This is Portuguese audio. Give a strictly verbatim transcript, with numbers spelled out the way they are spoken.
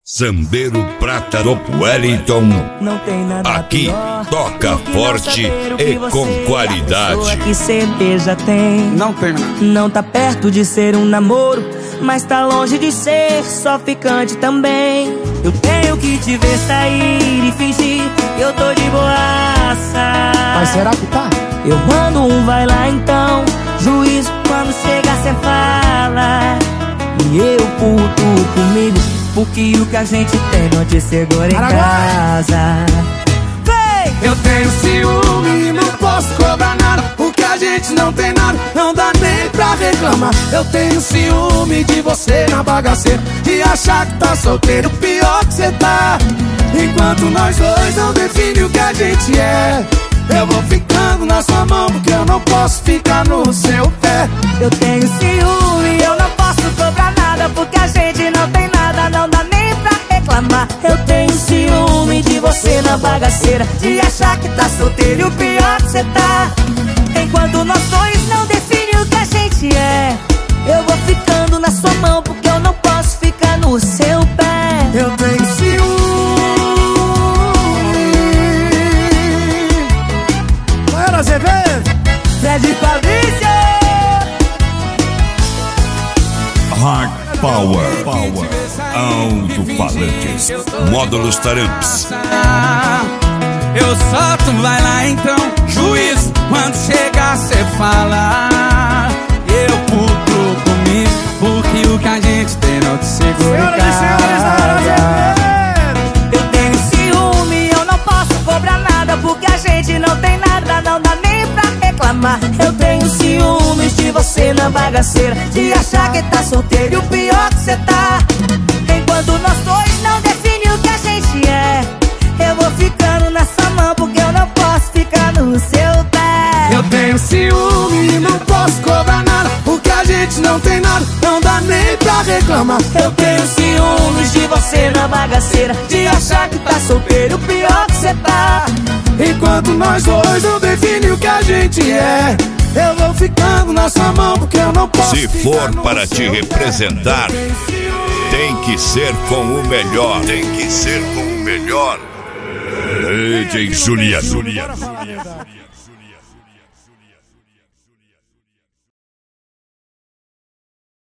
Sambeiro Prata do Wellington. Não tem nada aqui pior, toca forte e com qualidade. Que certeza tem. Não tem nada. Não tá perto de ser um namoro, mas tá longe de ser só ficante também. Eu tenho que te ver sair e fingir que eu tô de boaça. Mas será que tá? Eu mando um vai lá então, juízo quando chega cê fala. E eu puto comigo, porque o que a gente tem não te segura em casa. Vem! Eu tenho ciúme e não posso cobrar nada, porque a gente não tem nada, não dá nem pra reclamar. Eu tenho ciúme de você na bagaceira, de achar que tá solteiro, pior que cê tá. Enquanto nós dois não define o que a gente é, eu vou ficando na sua mão, porque eu não posso ficar no seu pé. Eu tenho ciúme, eu não posso cobrar nada, porque a gente não tem nada, não dá nem pra reclamar. Eu tenho ciúme de você na bagaceira, de achar que tá solteiro e o pior que cê tá. Enquanto nós dois não definem o que a gente é, eu vou ficando na sua mão, porque eu não posso ficar no seu pé. Eu tenho ciúme. Fred Fabrício. Hard Power, Power. Alto-falantes, módulos Taramps. Eu solto, vai lá então, juiz, quando chegar cê fala. Eu puto comigo, porque o que a gente tem não te segura em casa. Eu tenho ciúme, eu não posso cobrar nada, porque a gente não tem nada, não dá nem pra reclamar. Eu tenho ciúmes de você na bagaceira, de achar que tá solteiro e o pior que cê tá. Enquanto nós dois não definem o que a gente é, eu vou ficando na sua mão, porque eu não posso ficar no seu pé. Eu tenho ciúme e não posso cobrar nada, porque a gente não tem nada, não dá nem pra reclamar. Eu tenho ciúmes de você na bagaceira, de achar que tá solteiro, o pior que cê tá. Enquanto nós dois não definem o que a gente é, eu vou ficando na sua mão, porque eu não posso. Se for para te representar, tem que ser com o melhor. Tem que ser com o melhor. D J Juliano.